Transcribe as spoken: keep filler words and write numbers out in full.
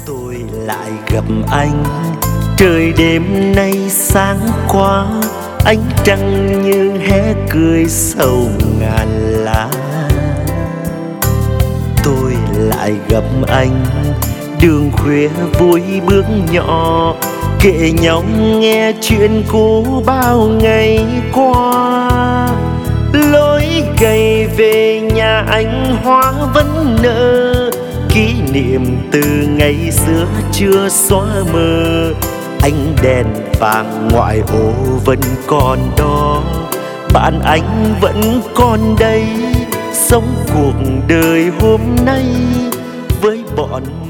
Tôi lại gặp anh, trời đêm nay sáng quá, ánh trăng như hé cười sầu ngàn lá. Tôi lại gặp anh, đường khuya vui bước nhỏ, kể nhau nghe chuyện cũ bao ngày qua. Lối gầy về nhà anh hoa vẫn nở, kỷ niệm từ ngày xưa chưa xóa mờ. Ánh đèn vàng ngoại ô vẫn còn đó, bạn anh vẫn còn đây, sống cuộc đời hôm nay với bọn